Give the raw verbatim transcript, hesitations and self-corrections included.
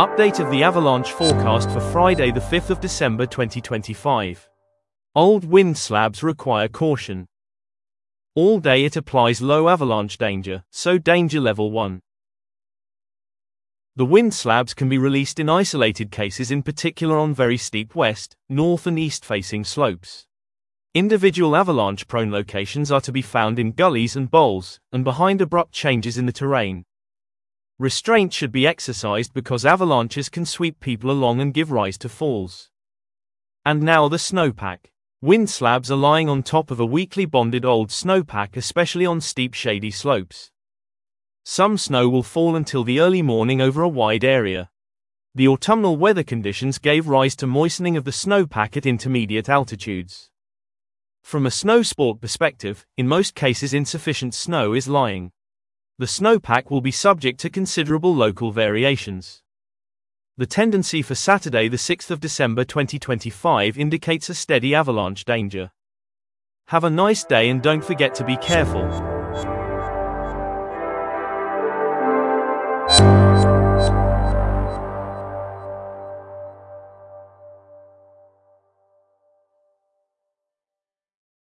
Update of the avalanche forecast for Friday the fifth of December twenty twenty-five. Old wind slabs require caution. All day it applies low avalanche danger, so danger level one. The wind slabs can be released in isolated cases, in particular on very steep west, north and east facing slopes. Individual avalanche-prone locations are to be found in gullies and bowls, and behind abrupt changes in the terrain. Restraint should be exercised because avalanches can sweep people along and give rise to falls. And now the snowpack. Wind slabs are lying on top of a weakly bonded old snowpack, especially on steep shady slopes. Some snow will fall until the early morning over a wide area. The autumnal weather conditions gave rise to moistening of the snowpack at intermediate altitudes. From a snow sport perspective, in most cases insufficient snow is lying. The snowpack will be subject to considerable local variations. The tendency for Saturday the sixth of December twenty twenty-five indicates a steady avalanche danger. Have a nice day and don't forget to be careful.